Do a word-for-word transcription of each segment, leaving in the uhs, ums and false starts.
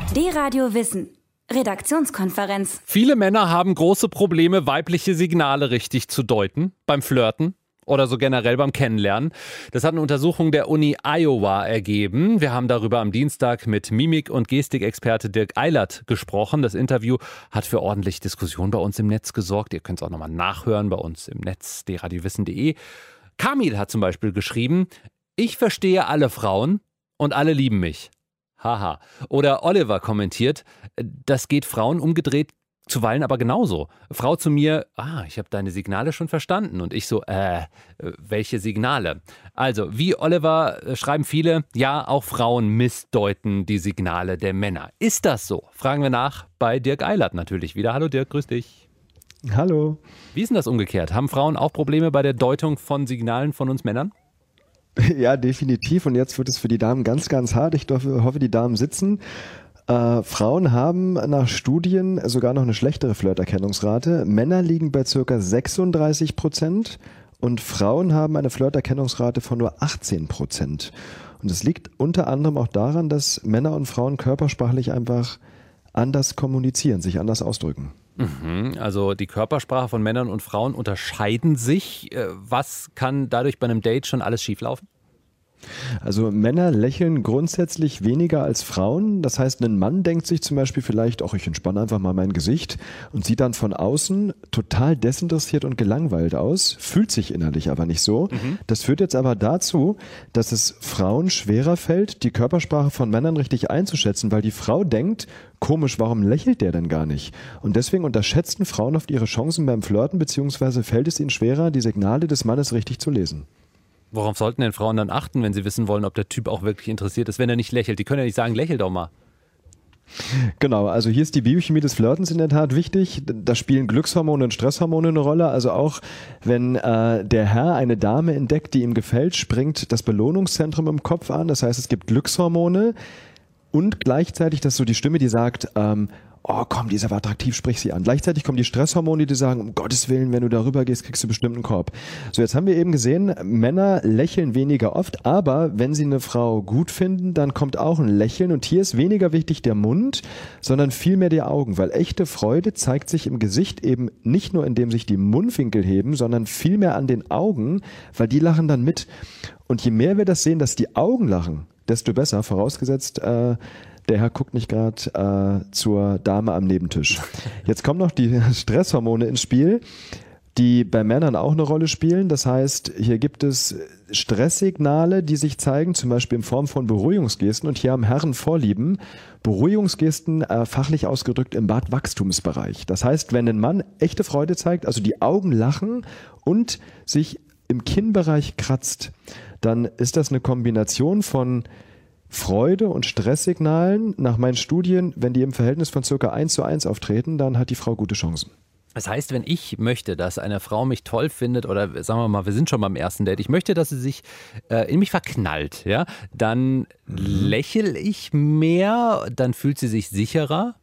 D-Radio Wissen. Redaktionskonferenz. Viele Männer haben große Probleme, weibliche Signale richtig zu deuten. Beim Flirten oder so generell beim Kennenlernen. Das hat eine Untersuchung der Uni Iowa ergeben. Wir haben darüber am Dienstag mit Mimik- und Gestikexperte Dirk Eilert gesprochen. Das Interview hat für ordentlich Diskussion bei uns im Netz gesorgt. Ihr könnt es auch nochmal nachhören bei uns im Netz, d radio wissen punkt de. Kamil hat zum Beispiel geschrieben: Ich verstehe alle Frauen und alle lieben mich. Haha. Oder Oliver kommentiert: Das geht Frauen umgedreht zuweilen aber genauso. Frau zu mir: Ah, ich habe deine Signale schon verstanden. Und ich so, äh, welche Signale? Also, wie Oliver äh, schreiben viele, ja, auch Frauen missdeuten die Signale der Männer. Ist das so? Fragen wir nach bei Dirk Eilert natürlich wieder. Hallo Dirk, grüß dich. Hallo. Wie ist denn das umgekehrt? Haben Frauen auch Probleme bei der Deutung von Signalen von uns Männern? Ja, definitiv. Und jetzt wird es für die Damen ganz, ganz hart. Ich hoffe, die Damen sitzen. Äh, Frauen haben nach Studien sogar noch eine schlechtere Flirterkennungsrate. Männer liegen bei ca. sechsunddreißig Prozent und Frauen haben eine Flirterkennungsrate von nur achtzehn Prozent. Und es liegt unter anderem auch daran, dass Männer und Frauen körpersprachlich einfach anders kommunizieren, sich anders ausdrücken. Mhm, also die Körpersprache von Männern und Frauen unterscheiden sich. Was kann dadurch bei einem Date schon alles schieflaufen? Also Männer lächeln grundsätzlich weniger als Frauen. Das heißt, ein Mann denkt sich zum Beispiel vielleicht, ach, ich entspanne einfach mal mein Gesicht und sieht dann von außen total desinteressiert und gelangweilt aus, fühlt sich innerlich aber nicht so. Mhm. Das führt jetzt aber dazu, dass es Frauen schwerer fällt, die Körpersprache von Männern richtig einzuschätzen, weil die Frau denkt, komisch, warum lächelt der denn gar nicht? Und deswegen unterschätzen Frauen oft ihre Chancen beim Flirten, beziehungsweise fällt es ihnen schwerer, die Signale des Mannes richtig zu lesen. Worauf sollten denn Frauen dann achten, wenn sie wissen wollen, ob der Typ auch wirklich interessiert ist, wenn er nicht lächelt? Die können ja nicht sagen, lächel doch mal. Genau, also hier ist die Biochemie des Flirtens in der Tat wichtig. Da spielen Glückshormone und Stresshormone eine Rolle. Also auch wenn äh, der Herr eine Dame entdeckt, die ihm gefällt, springt das Belohnungszentrum im Kopf an. Das heißt, es gibt Glückshormone und gleichzeitig, das ist so die Stimme, die sagt, ähm, oh komm, die ist aber attraktiv, sprich sie an. Gleichzeitig kommen die Stresshormone, die sagen, um Gottes Willen, wenn du darüber gehst, kriegst du bestimmt einen Korb. So, jetzt haben wir eben gesehen, Männer lächeln weniger oft, aber wenn sie eine Frau gut finden, dann kommt auch ein Lächeln. Und hier ist weniger wichtig der Mund, sondern vielmehr die Augen, weil echte Freude zeigt sich im Gesicht eben nicht nur, indem sich die Mundwinkel heben, sondern vielmehr an den Augen, weil die lachen dann mit. Und je mehr wir das sehen, dass die Augen lachen, desto besser, vorausgesetzt, äh, der Herr guckt nicht gerade äh, zur Dame am Nebentisch. Jetzt kommen noch die Stresshormone ins Spiel, die bei Männern auch eine Rolle spielen. Das heißt, hier gibt es Stresssignale, die sich zeigen, zum Beispiel in Form von Beruhigungsgesten. Und hier haben Herren Vorlieben. Beruhigungsgesten, äh, fachlich ausgedrückt, im Bartwachstumsbereich. Das heißt, wenn ein Mann echte Freude zeigt, also die Augen lachen und sich im Kinnbereich kratzt, dann ist das eine Kombination von Freude und Stresssignalen. Nach meinen Studien, wenn die im Verhältnis von circa eins zu eins auftreten, dann hat die Frau gute Chancen. Das heißt, wenn ich möchte, dass eine Frau mich toll findet, oder sagen wir mal, wir sind schon beim ersten Date, ich möchte, dass sie sich äh, in mich verknallt, ja, dann mhm. lächle ich mehr, dann fühlt sie sich sicherer.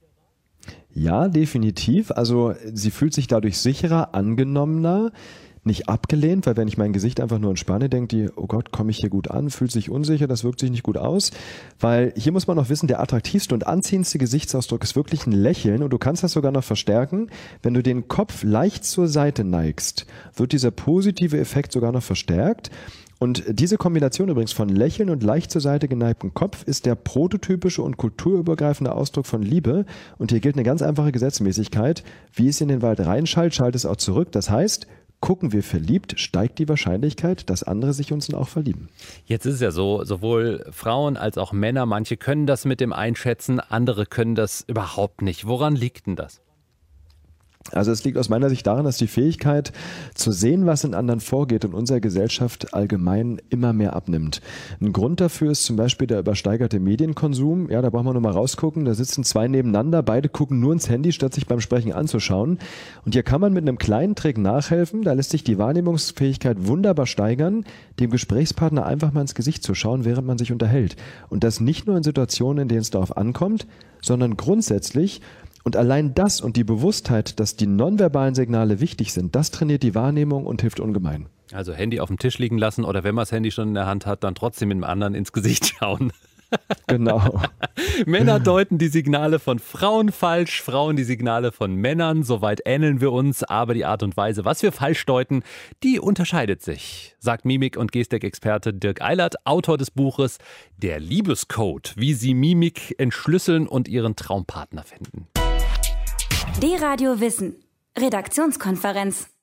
Ja, definitiv. Also sie fühlt sich dadurch sicherer, angenommener, nicht abgelehnt, weil wenn ich mein Gesicht einfach nur entspanne, denkt die, oh Gott, komme ich hier gut an, fühlt sich unsicher, das wirkt sich nicht gut aus. Weil hier muss man noch wissen, der attraktivste und anziehendste Gesichtsausdruck ist wirklich ein Lächeln und du kannst das sogar noch verstärken. Wenn du den Kopf leicht zur Seite neigst, wird dieser positive Effekt sogar noch verstärkt. Und diese Kombination übrigens von Lächeln und leicht zur Seite geneigtem Kopf ist der prototypische und kulturübergreifende Ausdruck von Liebe. Und hier gilt eine ganz einfache Gesetzmäßigkeit. Wie es in den Wald reinschallt, schallt es auch zurück. Das heißt, gucken wir verliebt, steigt die Wahrscheinlichkeit, dass andere sich uns dann auch verlieben. Jetzt ist es ja so, sowohl Frauen als auch Männer, manche können das mit dem Einschätzen, andere können das überhaupt nicht. Woran liegt denn das? Also es liegt aus meiner Sicht daran, dass die Fähigkeit zu sehen, was in anderen vorgeht, in unserer Gesellschaft allgemein immer mehr abnimmt. Ein Grund dafür ist zum Beispiel der übersteigerte Medienkonsum. Ja, da brauchen wir nur mal rausgucken. Da sitzen zwei nebeneinander, beide gucken nur ins Handy, statt sich beim Sprechen anzuschauen. Und hier kann man mit einem kleinen Trick nachhelfen. Da lässt sich die Wahrnehmungsfähigkeit wunderbar steigern, dem Gesprächspartner einfach mal ins Gesicht zu schauen, während man sich unterhält. Und das nicht nur in Situationen, in denen es darauf ankommt, sondern grundsätzlich. Und allein das und die Bewusstheit, dass die nonverbalen Signale wichtig sind, das trainiert die Wahrnehmung und hilft ungemein. Also Handy auf dem Tisch liegen lassen oder wenn man das Handy schon in der Hand hat, dann trotzdem mit dem anderen ins Gesicht schauen. Genau. Männer deuten die Signale von Frauen falsch, Frauen die Signale von Männern. Soweit ähneln wir uns, aber die Art und Weise, was wir falsch deuten, die unterscheidet sich, sagt Mimik- und Gestik-Experte Dirk Eilert, Autor des Buches Der Liebescode, wie Sie Mimik entschlüsseln und Ihren Traumpartner finden. D-Radio Wissen. Redaktionskonferenz.